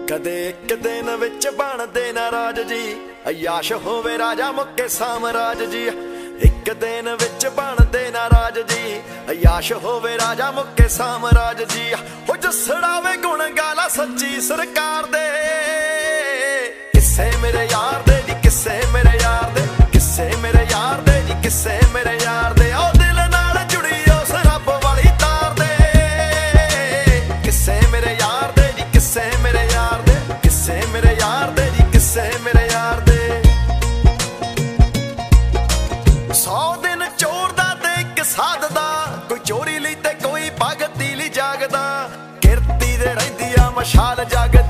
ਕਦੇ ਇੱਕ ਦਿਨ ਵਿੱਚ ਬਣਦੇ ਨਾ ਰਾਜ ਜੀ, ਅਯਾਸ਼ ਹੋਵੇ ਰਾਜਾ ਮੁੱਕੇ ਸਾਮਰਾਜ ਜੀ। ਇੱਕ ਦਿਨ ਵਿੱਚ ਬਣਦੇ ਨਾ ਰਾਜ ਜੀ, ਅਯਾਸ਼ ਹੋਵੇ ਰਾਜਾ ਮੁੱਕੇ ਸਾਮਰਾਜ ਜੀ। ਹੋ ਜਸੜਾਵੇ ਗੁਣ ਗਾਲਾ ਸੱਚੀ ਸਰਕਾਰ ਦੇ, ਕਿੱਸੇ ਮੇਰੇ ਯਾਰ ਦੇ ਜੀ, ਕਿੱਸੇ ਮੇਰੇ ਯਾਰ ਦੇ, ਕਿੱਸੇ ਮੇਰੇ ਯਾਰ ਦੇ ਜੀ, ਕਿੱਸੇ ਮੇਰੇ ਯਾਰ ਦੇ। ਉਹ ਦਿਲ ਨਾਲ ਜੁੜੀ ਉਸ ਰੱਬ ਵਾਲੀ ਤਾਰ ਦੇ, ਕਿੱਸੇ ਮੇਰੇ ਯਾਰ ਦੇ ਜੀ, ਕਿੱਸੇ ਮੇਰੇ ਯਾਰ ਦੇ, ਕਿੱਸੇ ਮੇਰੇ ਯਾਰ ਦੇ ਜੀ, ਕਿੱਸੇ ਮੇਰੇ ਯਾਰ ਦੇ। 100 ਦਿਨ ਚੋਰ ਦਾ ਤੇ ਇੱਕ ਸਾਧ ਦਾ, ਕੋਈ ਚੋਰੀ ਲਈ ਤੇ ਕੋਈ ਭਗਤੀ ਲਈ ਜਾਗਦਾ। ਕਿਰਤੀ ਦੇ ਰਹਿੰਦੀ ਆ ਮਸ਼ਾਲ ਜਗ